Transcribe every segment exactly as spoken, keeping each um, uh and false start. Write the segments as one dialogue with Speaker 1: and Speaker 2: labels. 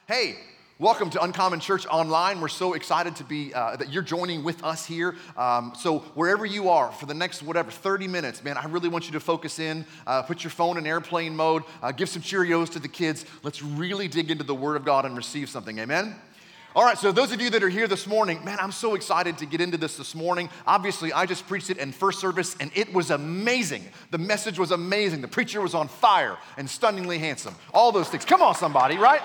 Speaker 1: Hey, welcome to Uncommon Church Online. We're so excited to be, uh, that you're joining with us here. Um, so wherever you are for the next, whatever, thirty minutes, man, I really want you to focus in, uh, put your phone in airplane mode, uh, give some Cheerios to the kids. Let's really dig into the Word of God and receive something, amen? All right, so those of you that are here this morning, man, I'm so excited to get into this this morning. Obviously, I just preached it in first service, and it was amazing. The message was amazing. The preacher was on fire and stunningly handsome. All those things. Come on, somebody, right?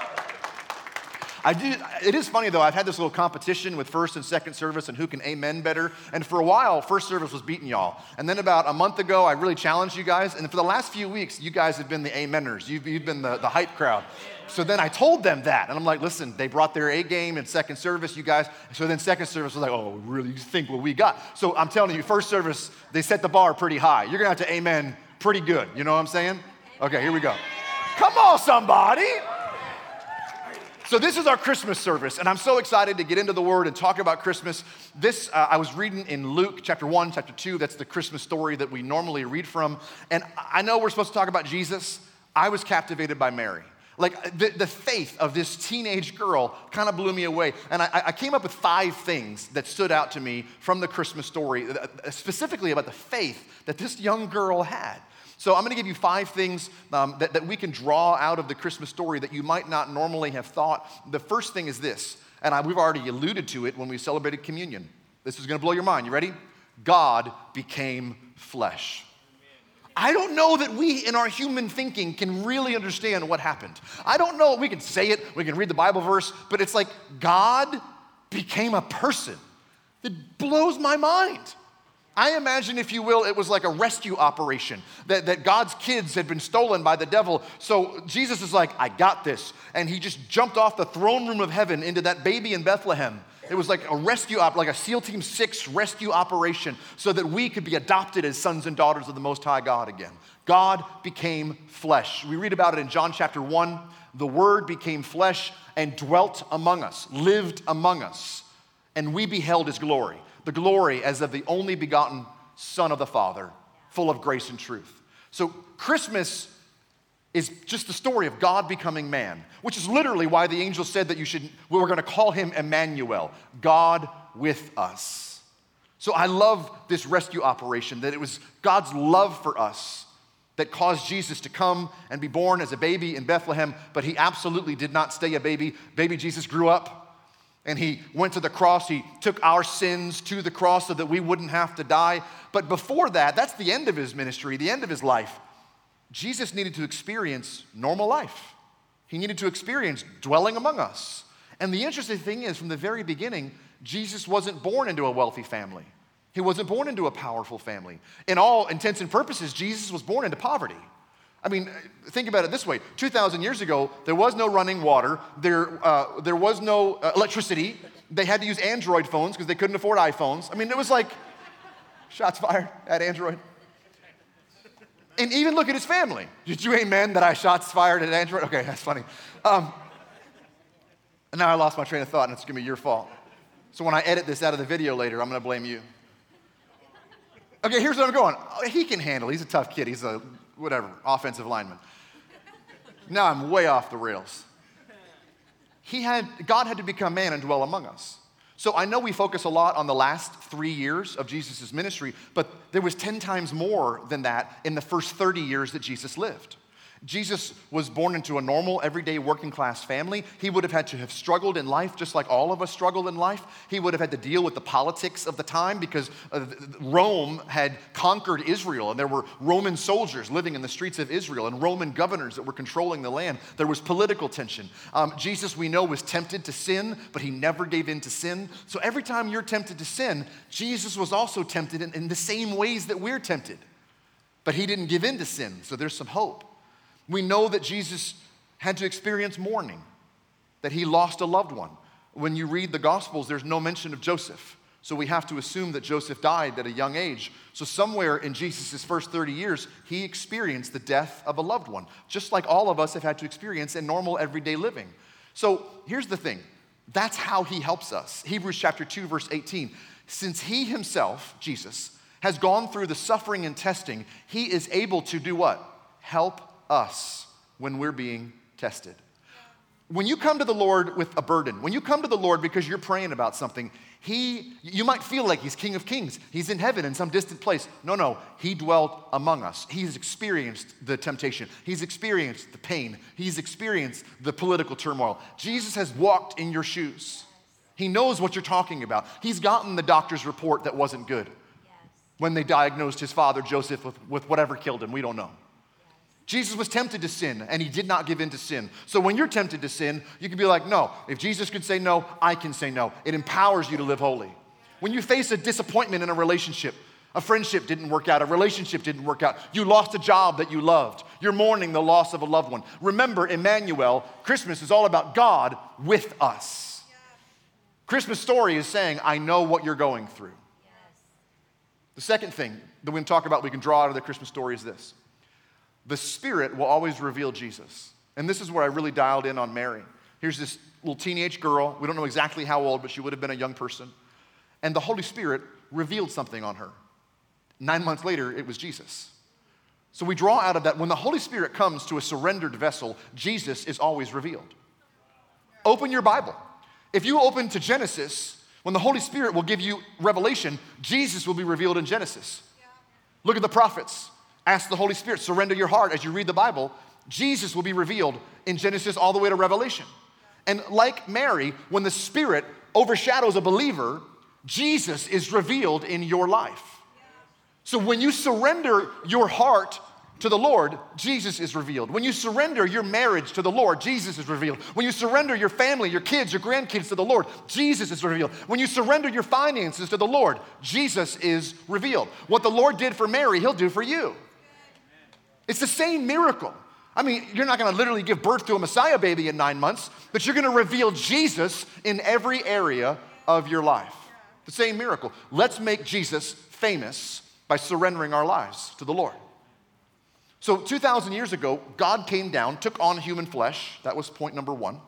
Speaker 1: I do, it is funny, though. I've had this little competition with first and second service and who can amen better. And for a while, first service was beating y'all. And then about a month ago, I really challenged you guys. And for the last few weeks, you guys have been the ameners. You've, you've been the, the hype crowd. So then I told them that. And I'm like, listen, they brought their A game in second service, you guys. So then second service was like, oh, really, you think what we got? So I'm telling you, first service, they set the bar pretty high. You're going to have to amen pretty good. You know what I'm saying? Okay, here we go. Come on, somebody. So this is our Christmas service, and I'm so excited to get into the Word and talk about Christmas. This, uh, I was reading in Luke chapter one, chapter two. That's the Christmas story that we normally read from. And I know we're supposed to talk about Jesus. I was captivated by Mary. Like, the, the faith of this teenage girl kind of blew me away. And I, I came up with five things that stood out to me from the Christmas story, specifically about the faith that this young girl had. So I'm going to give you five things um, that, that we can draw out of the Christmas story that you might not normally have thought. The first thing is this, and I, we've already alluded to it when we celebrated communion. This is going to blow your mind. You ready? God became flesh. I don't know that we in our human thinking can really understand what happened. I don't know. We can say it. We can read the Bible verse, but it's like God became a person. It blows my mind. I imagine, if you will, it was like a rescue operation, that, that God's kids had been stolen by the devil. So Jesus is like, I got this. And he just jumped off the throne room of heaven into that baby in Bethlehem. It was like a rescue, op- like a SEAL Team six rescue operation so that we could be adopted as sons and daughters of the Most High God again. God became flesh. We read about it in John chapter one. The Word became flesh and dwelt among us, lived among us, and we beheld His glory. The glory as of the only begotten Son of the Father, full of grace and truth. So Christmas is just the story of God becoming man, which is literally why the angel said that you should, we were going to call him Emmanuel, God with us. So I love this rescue operation, that it was God's love for us that caused Jesus to come and be born as a baby in Bethlehem, but he absolutely did not stay a baby. Baby Jesus grew up. And he went to the cross. He took our sins to the cross so that we wouldn't have to die. But before that, that's the end of his ministry, the end of his life. Jesus needed to experience normal life. He needed to experience dwelling among us. And the interesting thing is, from the very beginning, Jesus wasn't born into a wealthy family. He wasn't born into a powerful family. In all intents and purposes, Jesus was born into poverty. I mean, think about it this way. two thousand years ago, there was no running water. There, uh, there was no uh, electricity. They had to use Android phones because they couldn't afford iPhones. I mean, it was like, shots fired at Android. And even look at his family. Did you amen that I shots fired at Android? Okay, that's funny. Um, and now I lost my train of thought, and it's going to be your fault. So when I edit this out of the video later, I'm going to blame you. Okay, here's where I'm going. He can handle it. He's a tough kid. He's a whatever, offensive lineman. Now I'm way off the rails. He had, God had to become man and dwell among us. So I know we focus a lot on the last three years of Jesus' ministry, but there was ten times more than that in the first thirty years that Jesus lived. Jesus was born into a normal, everyday, working-class family. He would have had to have struggled in life just like all of us struggle in life. He would have had to deal with the politics of the time because uh, Rome had conquered Israel, and there were Roman soldiers living in the streets of Israel and Roman governors that were controlling the land. There was political tension. Um, Jesus, we know, was tempted to sin, but he never gave in to sin. So every time you're tempted to sin, Jesus was also tempted in, in the same ways that we're tempted. But he didn't give in to sin, so there's some hope. We know that Jesus had to experience mourning, that he lost a loved one. When you read the Gospels, there's no mention of Joseph. So we have to assume that Joseph died at a young age. So somewhere in Jesus' first thirty years, he experienced the death of a loved one, just like all of us have had to experience in normal everyday living. So here's the thing. That's how he helps us. Hebrews chapter two, verse eighteen. Since he himself, Jesus, has gone through the suffering and testing, he is able to do what? Help us when we're being tested. When you come to the Lord with a burden, when you come to the Lord because you're praying about something, he, you might feel like he's King of Kings. He's in heaven in some distant place. No, no, he dwelt among us. He's experienced the temptation. He's experienced the pain. He's experienced the political turmoil. Jesus has walked in your shoes. He knows what you're talking about. He's gotten the doctor's report that wasn't good when they diagnosed his father, Joseph, with, with whatever killed him. We don't know. Jesus was tempted to sin, and he did not give in to sin. So when you're tempted to sin, you can be like, no, if Jesus could say no, I can say no. It empowers you to live holy. When you face a disappointment in a relationship, a friendship didn't work out, a relationship didn't work out, you lost a job that you loved, you're mourning the loss of a loved one. Remember, Emmanuel, Christmas is all about God with us. Christmas story is saying, I know what you're going through. The second thing that we can talk about, we can draw out of the Christmas story is this. The Spirit will always reveal Jesus. And this is where I really dialed in on Mary. Here's this little teenage girl. We don't know exactly how old, but she would have been a young person. And the Holy Spirit revealed something on her. Nine months later, it was Jesus. So we draw out of that, when the Holy Spirit comes to a surrendered vessel, Jesus is always revealed. Open your Bible. If you open to Genesis, when the Holy Spirit will give you revelation, Jesus will be revealed in Genesis. Look at the prophets. Ask the Holy Spirit, surrender your heart as you read the Bible. Jesus will be revealed in Genesis all the way to Revelation. And like Mary, when the Spirit overshadows a believer, Jesus is revealed in your life. So when you surrender your heart to the Lord, Jesus is revealed. When you surrender your marriage to the Lord, Jesus is revealed. When you surrender your family, your kids, your grandkids to the Lord, Jesus is revealed. When you surrender your finances to the Lord, Jesus is revealed. What the Lord did for Mary, he'll do for you. It's the same miracle. I mean, you're not going to literally give birth to a Messiah baby in nine months, but you're going to reveal Jesus in every area of your life. The same miracle. Let's make Jesus famous by surrendering our lives to the Lord. So two thousand years ago, God came down, took on human flesh. That was point number one.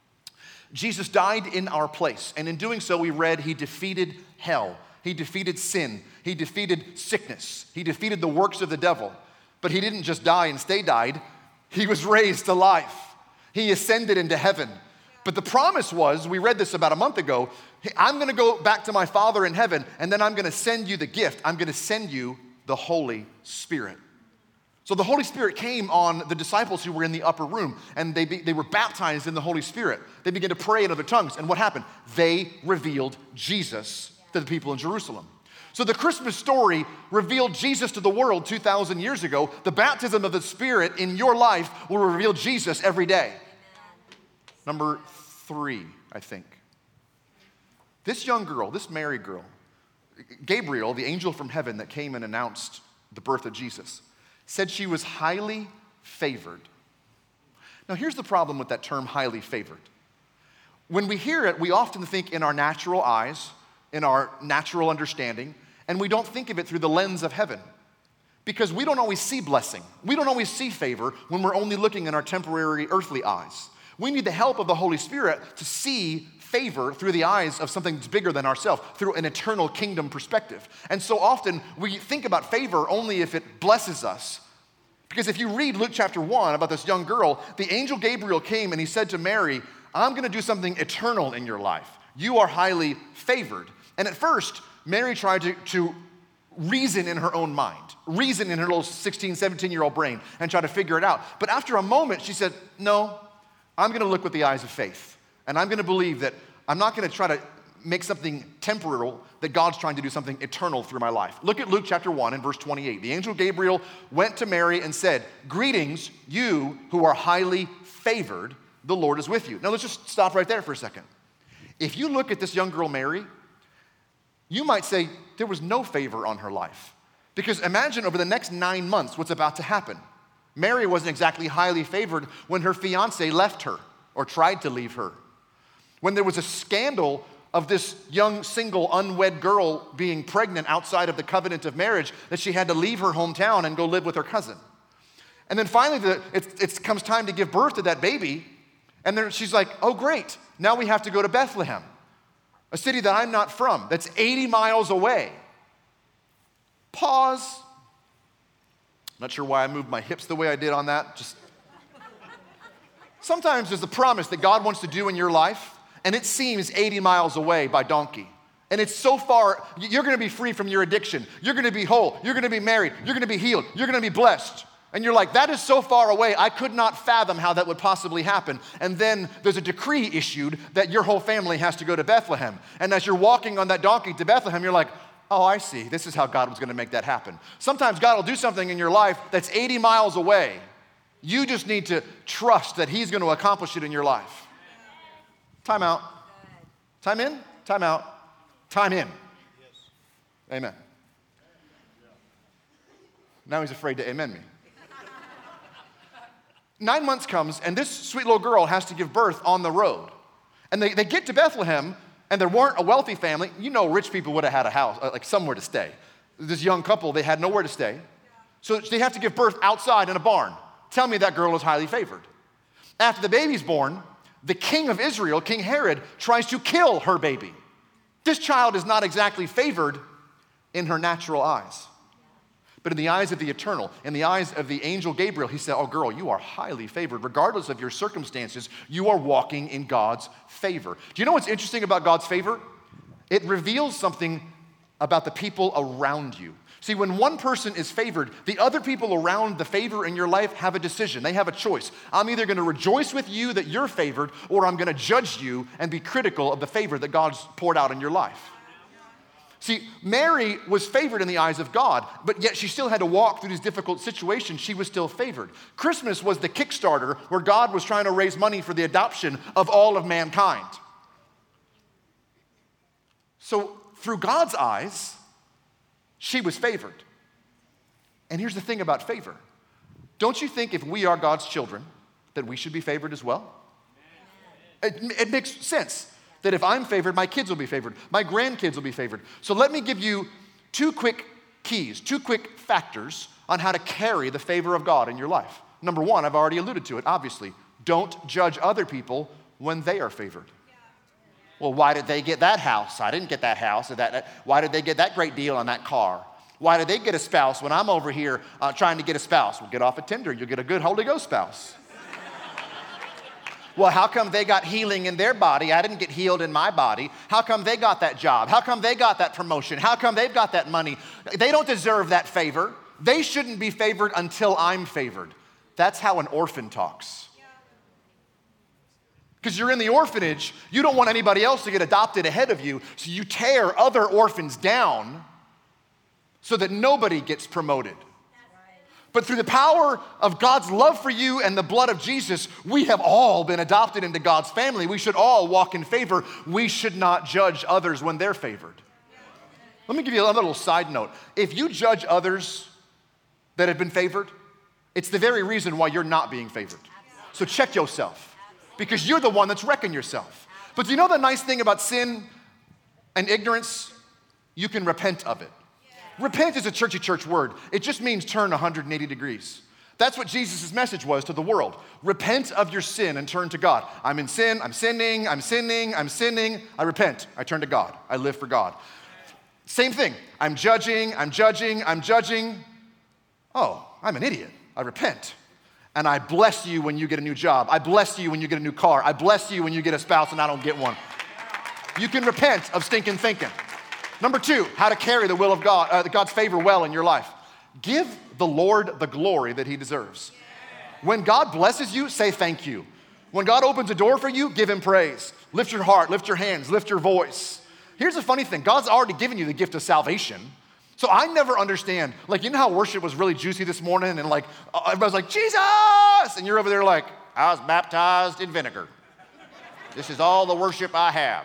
Speaker 1: Jesus died in our place. And in doing so, we read he defeated hell. He defeated sin. He defeated sickness. He defeated the works of the devil. But he didn't just die and stay died. He was raised to life. He ascended into heaven. But the promise was, we read this about a month ago, I'm going to go back to my Father in heaven, and then I'm going to send you the gift. I'm going to send you the Holy Spirit. So the Holy Spirit came on the disciples who were in the upper room, and they, be, they were baptized in the Holy Spirit. They began to pray in other tongues, and what happened? They revealed Jesus to the people in Jerusalem. So the Christmas story revealed Jesus to the world two thousand years ago. The baptism of the Spirit in your life will reveal Jesus every day. Number three, I think. This young girl, this Mary girl, Gabriel, the angel from heaven that came and announced the birth of Jesus, said she was highly favored. Now, here's the problem with that term, highly favored. When we hear it, we often think in our natural eyes, in our natural understanding, and we don't think of it through the lens of heaven. Because we don't always see blessing. We don't always see favor when we're only looking in our temporary earthly eyes. We need the help of the Holy Spirit to see favor through the eyes of something that's bigger than ourselves, through an eternal kingdom perspective. And so often we think about favor only if it blesses us. Because if you read Luke chapter one about this young girl, the angel Gabriel came and he said to Mary, I'm going to do something eternal in your life. You are highly favored. And at first, Mary tried to, to reason in her own mind, reason in her little sixteen, seventeen-year-old brain and try to figure it out. But after a moment, she said, no, I'm going to look with the eyes of faith. And I'm going to believe that I'm not going to try to make something temporal, that God's trying to do something eternal through my life. Look at Luke chapter one and verse twenty-eight. The angel Gabriel went to Mary and said, greetings, you who are highly favored, the Lord is with you. Now let's just stop right there for a second. If you look at this young girl, Mary, you might say there was no favor on her life. Because imagine over the next nine months what's about to happen. Mary wasn't exactly highly favored when her fiance left her or tried to leave her. When there was a scandal of this young, single, unwed girl being pregnant outside of the covenant of marriage, that she had to leave her hometown and go live with her cousin. And then finally, the, it, it comes time to give birth to that baby, and then she's like, oh great, now we have to go to Bethlehem, a city that I'm not from, that's eighty miles away. Pause. Not sure why I moved my hips the way I did on that, just Sometimes there's a promise that God wants to do in your life, and it seems eighty miles away by donkey. And it's so far, you're gonna be free from your addiction. You're gonna be whole. You're gonna be married. You're gonna be healed. You're gonna be blessed. And you're like, that is so far away, I could not fathom how that would possibly happen. And then there's a decree issued that your whole family has to go to Bethlehem. And as you're walking on that donkey to Bethlehem, you're like, oh, I see. This is how God was gonna make that happen. Sometimes God will do something in your life that's eighty miles away. You just need to trust that he's gonna accomplish it in your life. Time out. Time in, time out, time in. Amen. Now he's afraid to amen me. Nine months comes, and this sweet little girl has to give birth on the road. And they, they get to Bethlehem, and there weren't a wealthy family. You know, rich people would have had a house, like somewhere to stay. This young couple, they had nowhere to stay. So they have to give birth outside in a barn. Tell me that girl is highly favored. After the baby's born, the king of Israel, King Herod, tries to kill her baby. This child is not exactly favored in her natural eyes. But in the eyes of the eternal, in the eyes of the angel Gabriel, he said, oh girl, you are highly favored. Regardless of your circumstances, you are walking in God's favor. Do you know what's interesting about God's favor? It reveals something about the people around you. See, when one person is favored, the other people around the favor in your life have a decision. They have a choice. I'm either gonna rejoice with you that you're favored, or I'm gonna judge you and be critical of the favor that God's poured out in your life. See, Mary was favored in the eyes of God, but yet she still had to walk through these difficult situations. She was still favored. Christmas was the Kickstarter where God was trying to raise money for the adoption of all of mankind. So through God's eyes, she was favored. And here's the thing about favor. Don't you think if we are God's children, that we should be favored as well? It, it makes sense. That if I'm favored, my kids will be favored. My grandkids will be favored. So let me give you two quick keys, two quick factors on how to carry the favor of God in your life. Number one, I've already alluded to it, obviously. Don't judge other people when they are favored. Well, why did they get that house? I didn't get that house. Or that, why did they get that great deal on that car? Why did they get a spouse when I'm over here uh, trying to get a spouse? Well, get off of Tinder. You'll get a good Holy Ghost spouse. Well, how come they got healing in their body? I didn't get healed in my body. How come they got that job? How come they got that promotion? How come they've got that money? They don't deserve that favor. They shouldn't be favored until I'm favored. That's how an orphan talks. Because you're in the orphanage, you don't want anybody else to get adopted ahead of you, so you tear other orphans down so that nobody gets promoted. But through the power of God's love for you and the blood of Jesus, we have all been adopted into God's family. We should all walk in favor. We should not judge others when they're favored. Let me give you a little side note. If you judge others that have been favored, it's the very reason why you're not being favored. So check yourself, because you're the one that's wrecking yourself. But do you know the nice thing about sin and ignorance? You can repent of it. Repent is a churchy church word. It just means turn one hundred eighty degrees. That's what Jesus' message was to the world. Repent of your sin and turn to God. I'm in sin, I'm sinning, I'm sinning, I'm sinning. I repent, I turn to God. I live for God. Same thing. I'm judging, I'm judging, I'm judging. Oh, I'm an idiot. I repent. And I bless you when you get a new job. I bless you when you get a new car. I bless you when you get a spouse and I don't get one. You can repent of stinking thinking. Number two, how to carry the will of God, uh, God's favor well in your life. Give the Lord the glory that he deserves. When God blesses you, say thank you. When God opens a door for you, give him praise. Lift your heart, lift your hands, lift your voice. Here's the funny thing. God's already given you the gift of salvation. So I never understand, like, you know how worship was really juicy this morning and like, everybody's like, Jesus! And you're over there like, I was baptized in vinegar. This is all the worship I have.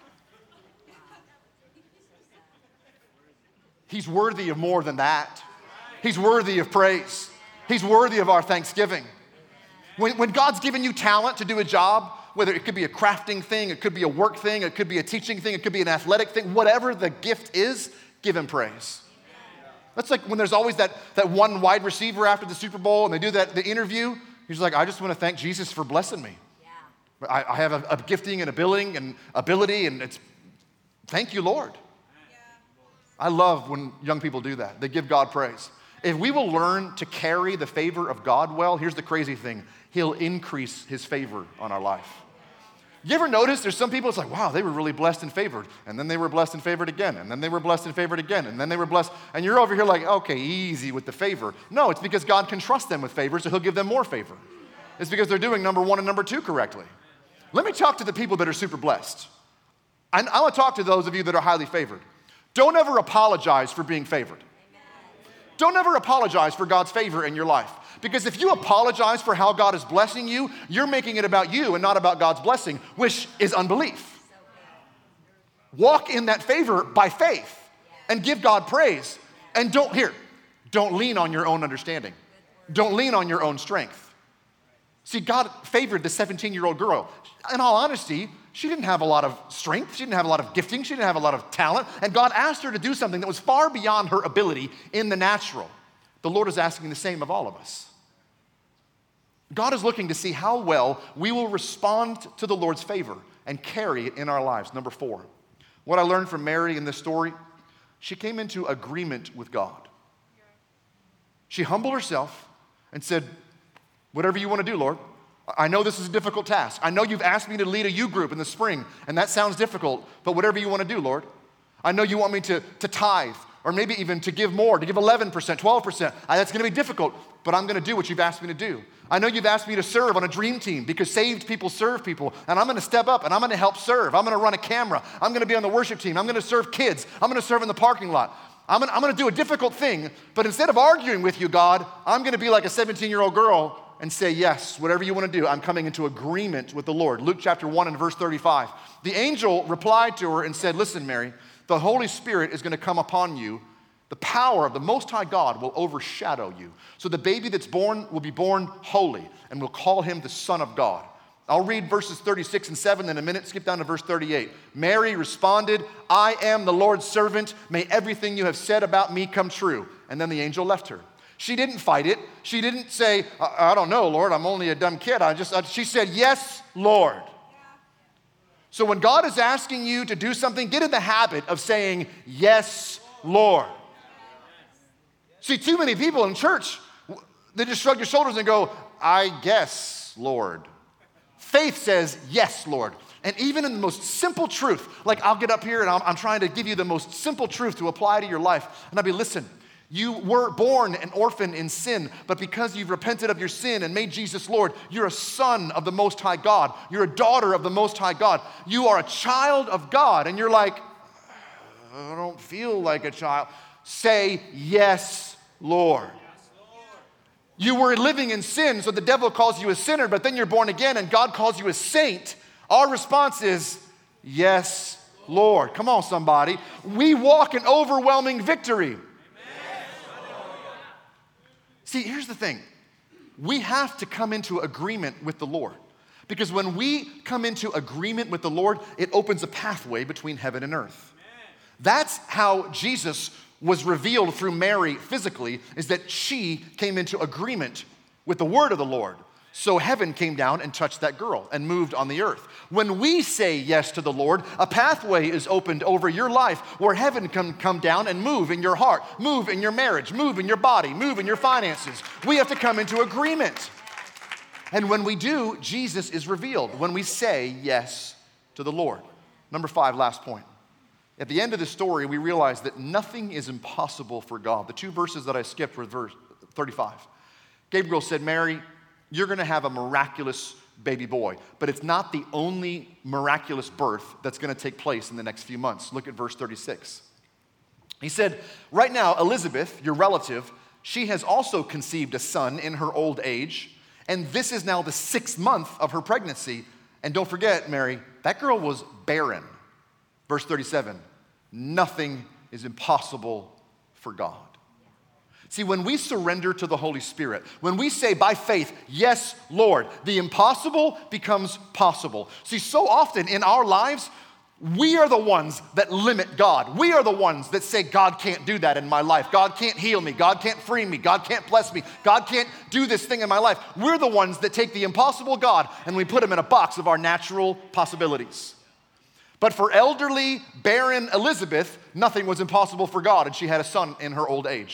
Speaker 1: He's worthy of more than that. He's worthy of praise. He's worthy of our thanksgiving. When, when God's given you talent to do a job, whether it could be a crafting thing, it could be a work thing, it could be a teaching thing, it could be an athletic thing, whatever the gift is, give him praise. That's like when there's always that, that one wide receiver after the Super Bowl and they do that the interview. He's like, I just want to thank Jesus for blessing me. Yeah. I, I have a, a gifting and a billing and ability, and it's, thank you, Lord. I love when young people do that. They give God praise. if we will learn to carry the favor of God well, here's the crazy thing. He'll increase his favor on our life. You ever notice there's some people, it's like, wow, they were really blessed and favored. And then they were blessed and favored again. And then they were blessed and favored again. And then they were blessed. And you're over here like, okay, easy with the favor. No, it's because God can trust them with favor, so he'll give them more favor. It's because they're doing number one and number two correctly. Let me talk to the people that are super blessed. And I want to talk to those of you that are highly favored. Don't ever apologize for being favored. Don't ever apologize for God's favor in your life. Because if you apologize for how God is blessing you, you're making it about you and not about God's blessing, which is unbelief. Walk in that favor by faith and give God praise. And don't, here, don't lean on your own understanding. Don't lean on your own strength. See, God favored the seventeen-year-old girl. In all honesty, she didn't have a lot of strength. She didn't have a lot of gifting. She didn't have a lot of talent. And God asked her to do something that was far beyond her ability in the natural. The Lord is asking the same of all of us. God is looking to see how well we will respond to the Lord's favor and carry it in our lives. Number four, what I learned from Mary in this story, she came into agreement with God. She humbled herself and said, whatever you want to do, Lord. I know this is a difficult task. I know you've asked me to lead a youth group in the spring, and that sounds difficult, but whatever you want to do, Lord. I know you want me to, to tithe, or maybe even to give more, to give eleven percent, twelve percent. I, that's going to be difficult, but I'm going to do what you've asked me to do. I know you've asked me to serve on a dream team because saved people serve people, and I'm going to step up and I'm going to help serve. I'm going to run a camera. I'm going to be on the worship team. I'm going to serve kids. I'm going to serve in the parking lot. I'm going, to, I'm going to do a difficult thing, but instead of arguing with you, God, I'm going to be like a seventeen-year-old girl and say, yes, whatever you want to do, I'm coming into agreement with the Lord. Luke chapter one and verse thirty-five. The angel replied to her and said, listen, Mary, the Holy Spirit is going to come upon you. The power of the Most High God will overshadow you. So the baby that's born will be born holy, and we'll call him the Son of God. I'll read verses thirty-six and seven in a minute. Skip down to verse thirty-eight. Mary responded, I am the Lord's servant. May everything you have said about me come true. And then the angel left her. She didn't fight it. She didn't say, I, I don't know, Lord, I'm only a dumb kid. I just, I, she said, yes, Lord. So when God is asking you to do something, get in the habit of saying, yes, Lord. See, too many people in church, they just shrug their shoulders and go, I guess, Lord. Faith says, yes, Lord. And even in the most simple truth, like I'll get up here and I'm, I'm trying to give you the most simple truth to apply to your life. And I'll be, listen, you were born an orphan in sin, but because you've repented of your sin and made Jesus Lord, you're a son of the Most High God. You're a daughter of the Most High God. You are a child of God. And you're like, I don't feel like a child. Say, yes, Lord. You were living in sin, so the devil calls you a sinner, but then you're born again and God calls you a saint. Our response is, yes, Lord. Come on, somebody. We walk in overwhelming victory. See, here's the thing. We have to come into agreement with the Lord. Because when we come into agreement with the Lord, it opens a pathway between heaven and earth. That's how Jesus was revealed through Mary physically, is that she came into agreement with the word of the Lord. So heaven came down and touched that girl and moved on the earth. When we say yes to the Lord, a pathway is opened over your life where heaven can come down and move in your heart, move in your marriage, move in your body, move in your finances. We have to come into agreement. And when we do, Jesus is revealed when we say yes to the Lord. Number five, last point. At the end of the story, we realize that nothing is impossible for God. The two verses that I skipped were verse thirty-five. Gabriel said, Mary, you're going to have a miraculous baby boy, but it's not the only miraculous birth that's going to take place in the next few months. Look at verse thirty-six. He said, right now, Elizabeth, your relative, she has also conceived a son in her old age, and this is now the sixth month of her pregnancy. And don't forget, Mary, that girl was barren. Verse thirty-seven, nothing is impossible for God. See, when we surrender to the Holy Spirit, when we say by faith, yes, Lord, the impossible becomes possible. See, so often in our lives, we are the ones that limit God. We are the ones that say, God can't do that in my life. God can't heal me. God can't free me. God can't bless me. God can't do this thing in my life. We're the ones that take the impossible God and we put him in a box of our natural possibilities. But for elderly, barren Elizabeth, nothing was impossible for God, and she had a son in her old age.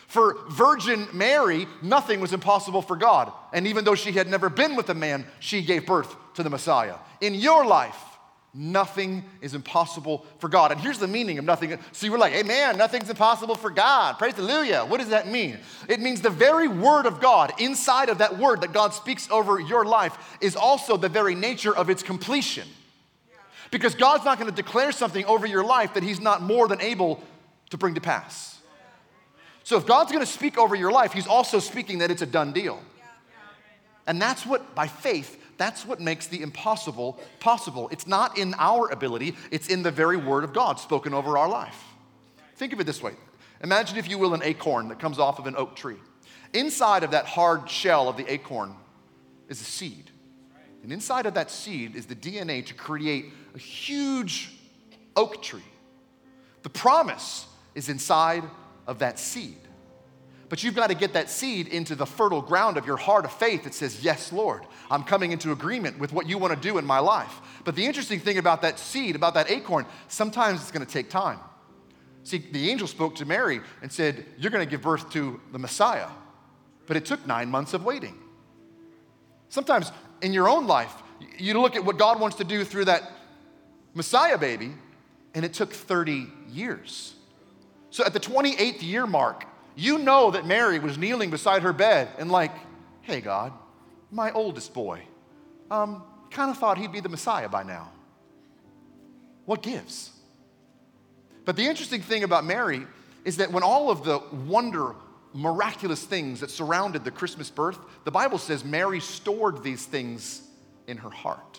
Speaker 1: For Virgin Mary, nothing was impossible for God. And even though she had never been with a man, she gave birth to the Messiah. In your life, nothing is impossible for God. And here's the meaning of nothing. So you were like, hey man, nothing's impossible for God. Praise hallelujah. What does that mean? It means the very word of God, inside of that word that God speaks over your life, is also the very nature of its completion. Because God's not going to declare something over your life that he's not more than able to bring to pass. So if God's going to speak over your life, he's also speaking that it's a done deal. And that's what, by faith, that's what makes the impossible possible. It's not in our ability, it's in the very word of God spoken over our life. Think of it this way. Imagine, if you will, an acorn that comes off of an oak tree. Inside of that hard shell of the acorn is a seed. And inside of that seed is the D N A to create a huge oak tree. The promise is inside of that seed. But you've got to get that seed into the fertile ground of your heart of faith that says, yes, Lord, I'm coming into agreement with what you want to do in my life. But the interesting thing about that seed, about that acorn, sometimes it's going to take time. See, the angel spoke to Mary and said, you're going to give birth to the Messiah. But it took nine months of waiting. Sometimes in your own life, you look at what God wants to do through that Messiah baby, and it took thirty years. So at the twenty-eighth year mark, you know that Mary was kneeling beside her bed and like, hey, God, my oldest boy, um, kind of thought he'd be the Messiah by now. What gives? But the interesting thing about Mary is that when all of the wonder, miraculous things that surrounded the Christmas birth, the Bible says Mary stored these things in her heart.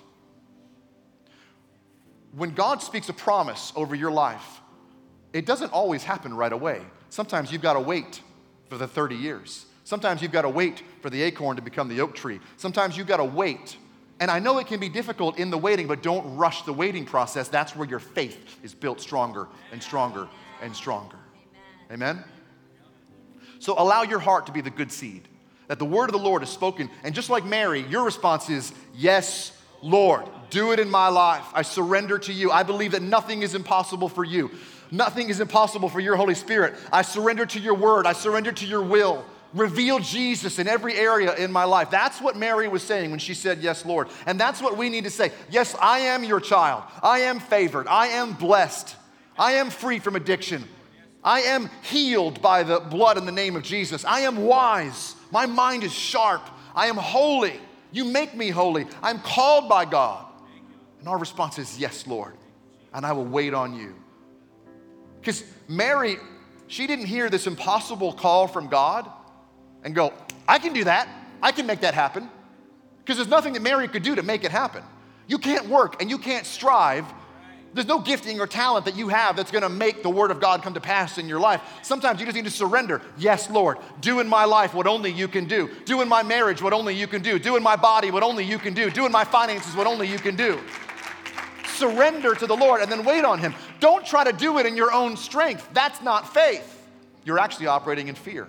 Speaker 1: When God speaks a promise over your life, it doesn't always happen right away. Sometimes you've got to wait for the thirty years. Sometimes you've got to wait for the acorn to become the oak tree. Sometimes you've got to wait. And I know it can be difficult in the waiting, but don't rush the waiting process. That's where your faith is built stronger and stronger and stronger. Amen? So allow your heart to be the good seed, that the word of the Lord is spoken. And just like Mary, your response is, yes, Lord, do it in my life. I surrender to you. I believe that nothing is impossible for you. Nothing is impossible for your Holy Spirit. I surrender to your word. I surrender to your will. Reveal Jesus in every area in my life. That's what Mary was saying when she said, yes, Lord. And that's what we need to say. Yes, I am your child. I am favored. I am blessed. I am free from addiction. I am healed by the blood in the name of Jesus. I am wise. My mind is sharp. I am holy. You make me holy. I'm called by God. And our response is, yes, Lord. And I will wait on you. Because Mary, she didn't hear this impossible call from God and go, I can do that. I can make that happen. Because there's nothing that Mary could do to make it happen. You can't work and you can't strive. There's no gifting or talent that you have that's going to make the word of God come to pass in your life. Sometimes you just need to surrender. Yes, Lord, do in my life what only you can do. Do in my marriage what only you can do. Do in my body what only you can do. Do in my finances what only you can do. Surrender to the Lord and then wait on him. Don't try to do it in your own strength. That's not faith. You're actually operating in fear.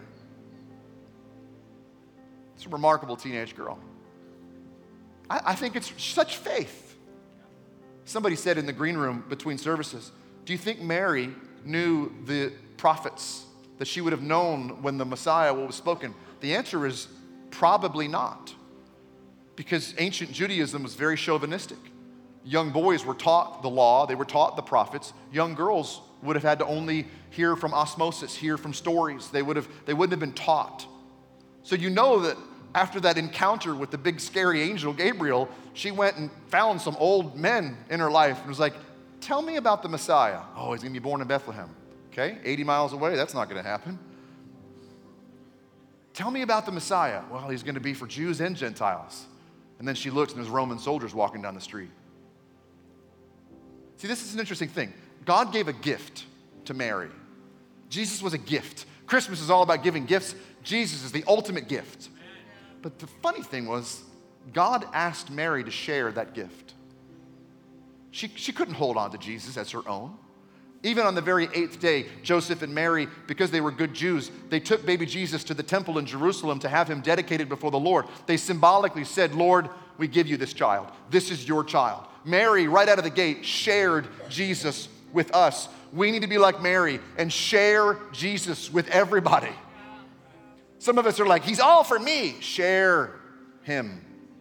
Speaker 1: It's a remarkable teenage girl. I, I think it's such faith. Somebody said in the green room between services, do you think Mary knew the prophets, that she would have known when the Messiah was spoken? The answer is probably not, because ancient Judaism was very chauvinistic. Young boys were taught the law, they were taught the prophets. Young girls would have had to only hear from osmosis, hear from stories. They would have, they wouldn't have been taught. So you know that after that encounter with the big scary angel Gabriel, she went and found some old men in her life and was like, tell me about the Messiah. Oh, he's gonna be born in Bethlehem. Okay, eighty miles away, that's not gonna happen. Tell me about the Messiah. Well, he's gonna be for Jews and Gentiles. And then she looks and there's Roman soldiers walking down the street. See, this is an interesting thing. God gave a gift to Mary. Jesus was a gift. Christmas is all about giving gifts. Jesus is the ultimate gift. But the funny thing was, God asked Mary to share that gift. She, she couldn't hold on to Jesus as her own. Even on the very eighth day, Joseph and Mary, because they were good Jews, they took baby Jesus to the temple in Jerusalem to have him dedicated before the Lord. They symbolically said, Lord, we give you this child. This is your child. Mary, right out of the gate, shared Jesus with us. We need to be like Mary and share Jesus with everybody. Some of us are like, he's all for me. Share him.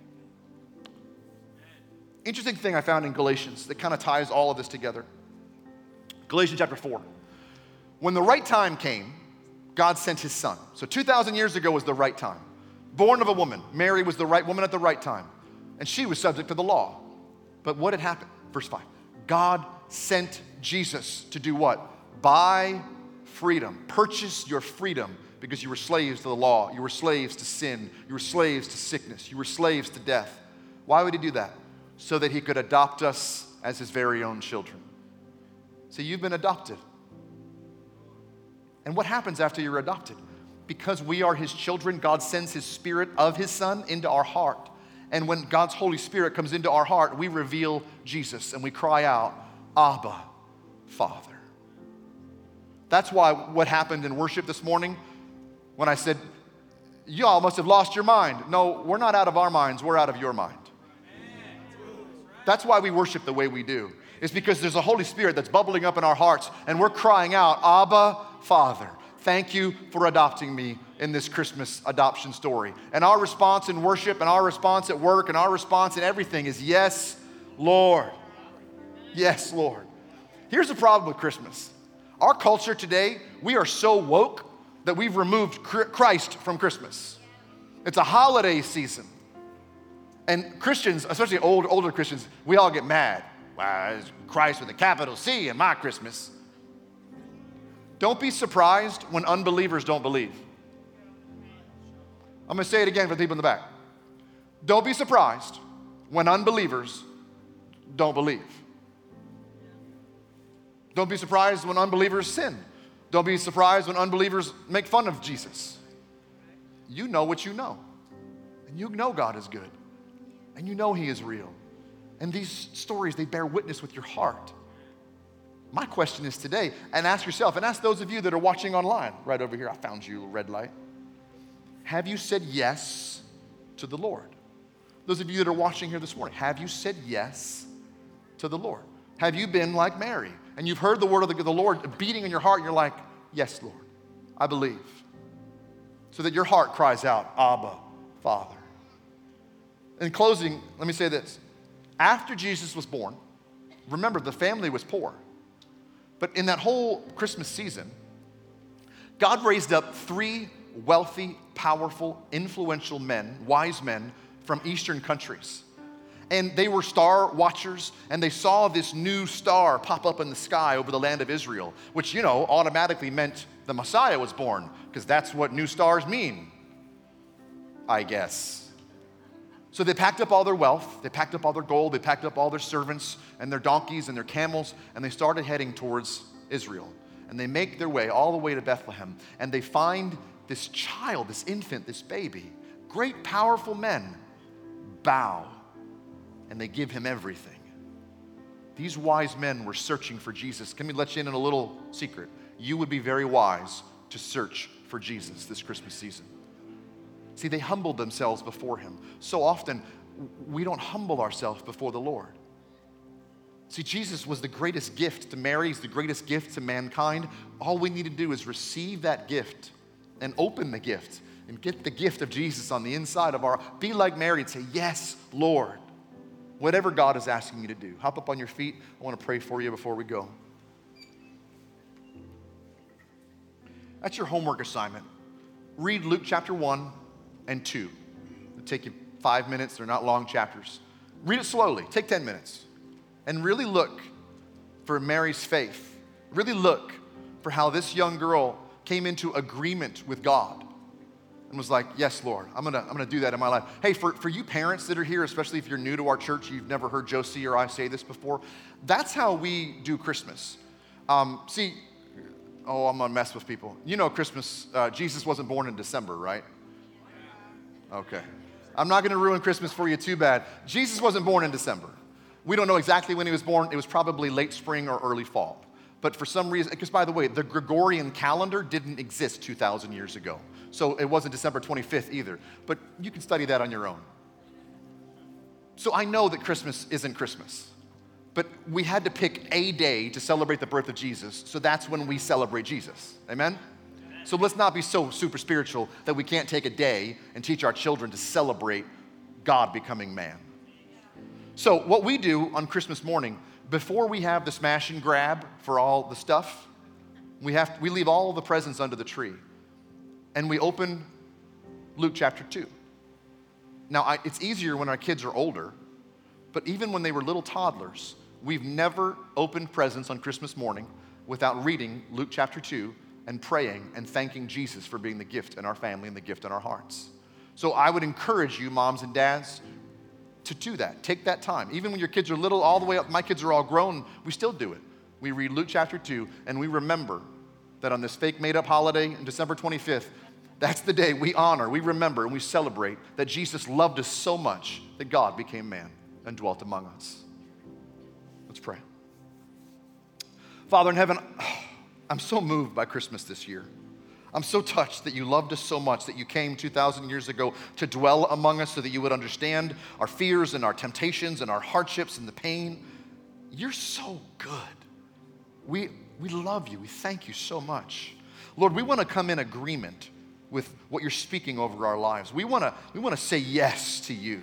Speaker 1: Interesting thing I found in Galatians that kind of ties all of this together. Galatians chapter four. When the right time came, God sent his son. So two thousand years ago was the right time. Born of a woman. Mary was the right woman at the right time. And she was subject to the law. But what had happened? Verse five. God sent Jesus to do what? Buy freedom. Purchase your freedom because you were slaves to the law. You were slaves to sin. You were slaves to sickness. You were slaves to death. Why would he do that? So that he could adopt us as his very own children. So you've been adopted. And what happens after you're adopted? Because we are his children, God sends his spirit of his son into our heart. And when God's Holy Spirit comes into our heart, we reveal Jesus and we cry out, Abba, Father. That's why what happened in worship this morning, when I said, y'all must have lost your mind. No, we're not out of our minds, we're out of your mind. That's why we worship the way we do. It's because there's a Holy Spirit that's bubbling up in our hearts and we're crying out, Abba, Father. Thank you for adopting me in this Christmas adoption story. And our response in worship and our response at work and our response in everything is, yes, Lord. Yes, Lord. Here's the problem with Christmas. Our culture today, we are so woke that we've removed Christ from Christmas. It's a holiday season. And Christians, especially old, older Christians, we all get mad. Wow, it's Christ with a capital C in my Christmas. Don't be surprised when unbelievers don't believe. I'm going to say it again for the people in the back. Don't be surprised when unbelievers don't believe. Don't be surprised when unbelievers sin. Don't be surprised when unbelievers make fun of Jesus. You know what you know. And you know God is good. And you know he is real. And these stories, they bear witness with your heart. My question is today, and ask yourself, and ask those of you that are watching online, right over here, I found you, red light. Have you said yes to the Lord? Those of you that are watching here this morning, have you said yes to the Lord? Have you been like Mary? And you've heard the word of the, the Lord beating in your heart, and you're like, yes, Lord, I believe. So that your heart cries out, Abba, Father. In closing, let me say this. After Jesus was born, remember the family was poor. But in that whole Christmas season, God raised up three wealthy, powerful, influential men, wise men from Eastern countries. And they were star watchers, and they saw this new star pop up in the sky over the land of Israel, which, you know, automatically meant the Messiah was born, because that's what new stars mean, I guess. So they packed up all their wealth, they packed up all their gold, they packed up all their servants and their donkeys and their camels, and they started heading towards Israel. And they make their way all the way to Bethlehem, and they find this child, this infant, this baby. Great, powerful men bow, and they give him everything. These wise men were searching for Jesus. Let me let you in on a little secret. You would be very wise to search for Jesus this Christmas season. See, they humbled themselves before him. So often, we don't humble ourselves before the Lord. See, Jesus was the greatest gift to Mary. He's the greatest gift to mankind. All we need to do is receive that gift and open the gift and get the gift of Jesus on the inside of our, be like Mary and say, yes, Lord. Whatever God is asking you to do. Hop up on your feet. I want to pray for you before we go. That's your homework assignment. Read Luke chapter one and two. It'll take you five minutes. They're not long chapters. Read it slowly. Take ten minutes. And really look for Mary's faith. Really look for how this young girl came into agreement with God and was like, yes, Lord, I'm gonna, I'm gonna do that in my life. Hey, for, for you parents that are here, especially if you're new to our church, you've never heard Josie or I say this before, that's how we do Christmas. Um, see, oh, I'm gonna mess with people. You know Christmas, uh, Jesus wasn't born in December, right? Okay. I'm not gonna ruin Christmas for you too bad. Jesus wasn't born in December. We don't know exactly when he was born. It was probably late spring or early fall. But for some reason, because by the way, the Gregorian calendar didn't exist two thousand years ago. So it wasn't December twenty-fifth either. But you can study that on your own. So I know that Christmas isn't Christmas. But we had to pick a day to celebrate the birth of Jesus. So that's when we celebrate Jesus. Amen? So let's not be so super spiritual that we can't take a day and teach our children to celebrate God becoming man. So what we do on Christmas morning, before we have the smash and grab for all the stuff, we have we leave all the presents under the tree, and we open Luke chapter two. Now, I, it's easier when our kids are older, but even when they were little toddlers, we've never opened presents on Christmas morning without reading Luke chapter two and praying and thanking Jesus for being the gift in our family and the gift in our hearts. So I would encourage you, moms and dads, to do that. Take that time. Even when your kids are little, all the way up, my kids are all grown, we still do it. We read Luke chapter two, and we remember that on this fake made-up holiday on December twenty-fifth, that's the day we honor, we remember, and we celebrate that Jesus loved us so much that God became man and dwelt among us. Let's pray. Father in heaven, I'm so moved by Christmas this year. I'm so touched that you loved us so much, that you came two thousand years ago to dwell among us so that you would understand our fears and our temptations and our hardships and the pain. You're so good. We, we love you. We thank you so much. Lord, we want to come in agreement with what you're speaking over our lives. We want to, we want to say yes to you.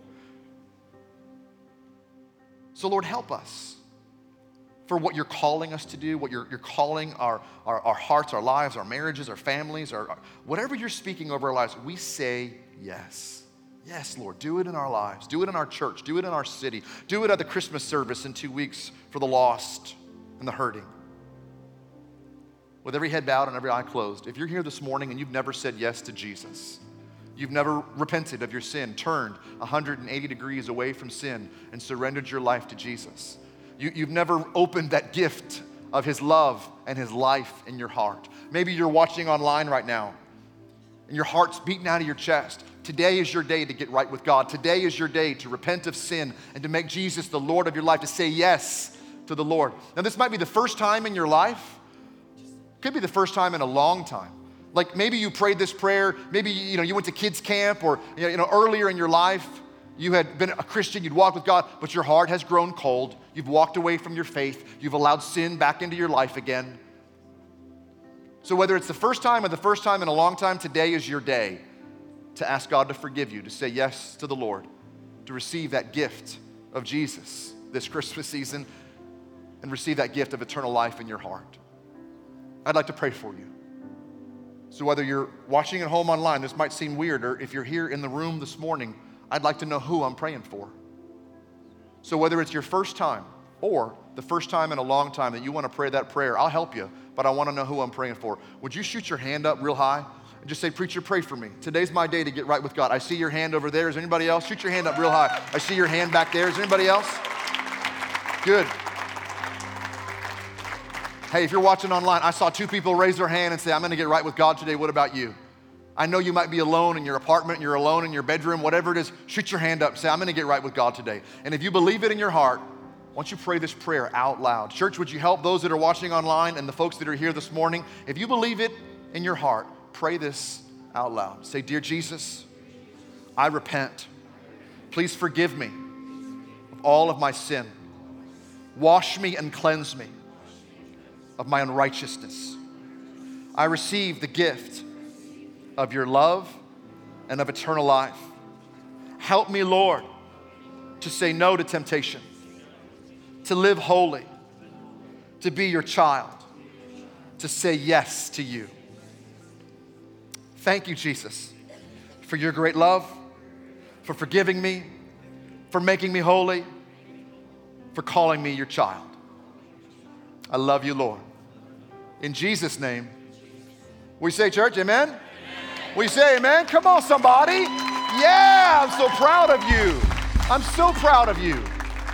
Speaker 1: So Lord, help us for what you're calling us to do, what you're, you're calling our, our, our hearts, our lives, our marriages, our families, our, our, whatever you're speaking over our lives, we say yes. Yes, Lord, do it in our lives. Do it in our church. Do it in our city. Do it at the Christmas service in two weeks for the lost and the hurting. With every head bowed and every eye closed, if you're here this morning and you've never said yes to Jesus, you've never repented of your sin, turned one hundred eighty degrees away from sin and surrendered your life to Jesus, You, you've never opened that gift of his love and his life in your heart. Maybe you're watching online right now and your heart's beating out of your chest. Today is your day to get right with God. Today is your day to repent of sin and to make Jesus the Lord of your life, to say yes to the Lord. Now, this might be the first time in your life. Could be the first time in a long time. Like maybe you prayed this prayer. Maybe you know you went to kids camp, or you know earlier in your life you had been a Christian, you'd walked with God, but your heart has grown cold. You've walked away from your faith. You've allowed sin back into your life again. So whether it's the first time or the first time in a long time, today is your day to ask God to forgive you, to say yes to the Lord, to receive that gift of Jesus this Christmas season and receive that gift of eternal life in your heart. I'd like to pray for you. So whether you're watching at home online, this might seem weird, or if you're here in the room this morning, I'd like to know who I'm praying for. So whether it's your first time or the first time in a long time that you want to pray that prayer, I'll help you, but I want to know who I'm praying for. Would you shoot your hand up real high and just say, preacher, pray for me. Today's my day to get right with God. I see your hand over there. Is there anybody else? Shoot your hand up real high. I see your hand back there. Is there anybody else? Good. Hey, if you're watching online, I saw two people raise their hand and say, I'm going to get right with God today. What about you? I know you might be alone in your apartment, you're alone in your bedroom, whatever it is, shoot your hand up and say, I'm going to get right with God today. And if you believe it in your heart, why don't you pray this prayer out loud? Church, would you help those that are watching online and the folks that are here this morning? If you believe it in your heart, pray this out loud. Say, dear Jesus, I repent. Please forgive me of all of my sin. Wash me and cleanse me of my unrighteousness. I receive the gift of your love and of eternal life. Help me, Lord, to say no to temptation, to live holy, to be your child, to say yes to you. Thank you, Jesus, for your great love, for forgiving me, for making me holy, for calling me your child. I love you, Lord. In Jesus' name, we say, church, amen? Amen. We say amen. Come on, somebody. Yeah, I'm so proud of you. I'm so proud of you.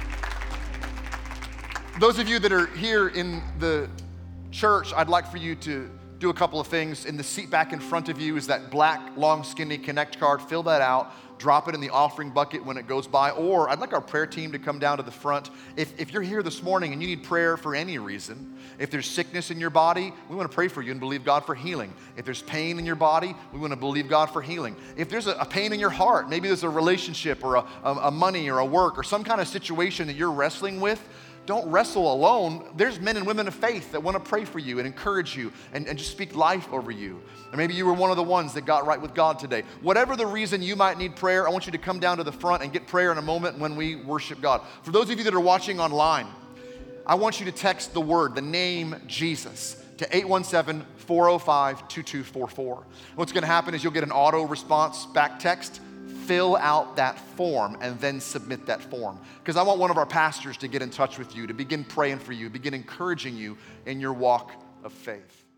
Speaker 1: Those of you that are here in the church, I'd like for you to do a couple of things. In the seat back in front of you is that black, long, skinny Connect card. Fill that out. Drop it in the offering bucket when it goes by. Or I'd like our prayer team to come down to the front. If, if you're here this morning and you need prayer for any reason, if there's sickness in your body, we want to pray for you and believe God for healing. If there's pain in your body, we want to believe God for healing. If there's a, a pain in your heart, maybe there's a relationship or a, a, a money or a work or some kind of situation that you're wrestling with, don't wrestle alone. There's men and women of faith that want to pray for you and encourage you and, and just speak life over you. And maybe you were one of the ones that got right with God today. Whatever the reason you might need prayer, I want you to come down to the front and get prayer in a moment when we worship God. For those of you that are watching online, I want you to text the word, the name Jesus, to eight one seven, four oh five, two two four four. What's going to happen is you'll get an auto response back text. Fill out that form and then submit that form. Because I want one of our pastors to get in touch with you, to begin praying for you, begin encouraging you in your walk of faith.